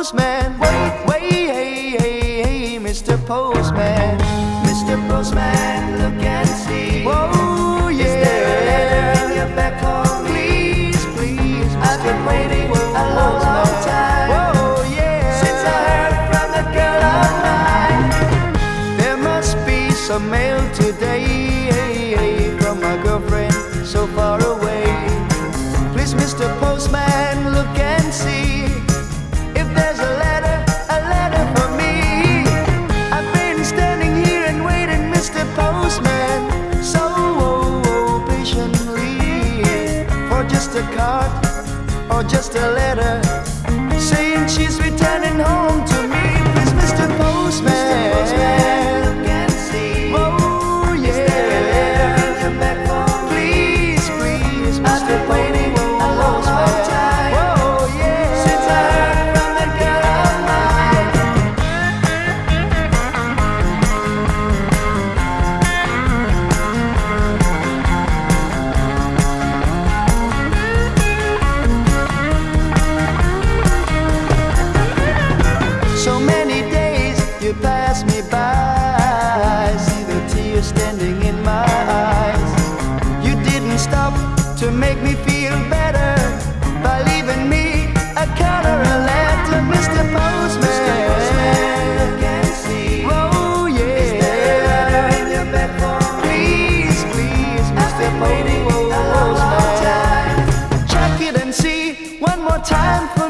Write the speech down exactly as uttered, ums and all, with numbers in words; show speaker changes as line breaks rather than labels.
Postman, wait, wait, hey, hey, hey, Mister Postman, Mister Postman, look and see. Whoa, yeah. Is there a letter in your back for me? Please, please, I've been waiting a long, long time. Whoa, yeah. Since I heard from the girl of mine. There must be some mail today, hey, hey, from my girlfriend so far away. Please, Mister Postman, look and see if there's a letter, a letter for me. I've been standing here and waiting, Mister Postman, so oh, oh, patiently, for just a card or just a letter saying she's returning home to me. Please, Mister Postman, look and see. Oh, yeah. Is there a letter in your back for me? Please, please, I've been waiting a long, long time. Oh, yeah. Since I heard from the girl of mine. So many days you pass me by, I see the tears standing in my eyes. You didn't stop to make me feel better by leaving me a card or a letter, Mister Postman. Look and see. Oh, yeah. Is there a letter in your back for me? Please, please, Mister Postman. A long, long time. Check it and see one more time for